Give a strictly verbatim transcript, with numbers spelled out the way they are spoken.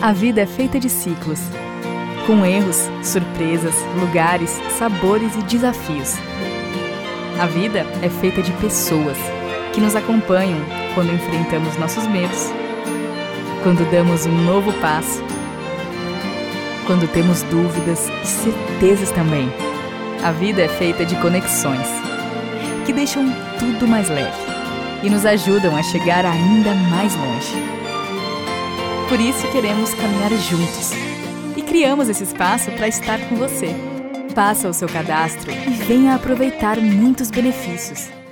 A vida é feita de ciclos, com erros, surpresas, lugares, sabores e desafios. A vida é feita de pessoas que nos acompanham quando enfrentamos nossos medos, quando damos um novo passo, quando temos dúvidas e certezas também. A vida é feita de conexões que deixam tudo mais leve e nos ajudam a chegar ainda mais longe. Por isso queremos caminhar juntos e criamos esse espaço para estar com você. Faça o seu cadastro e venha aproveitar muitos benefícios.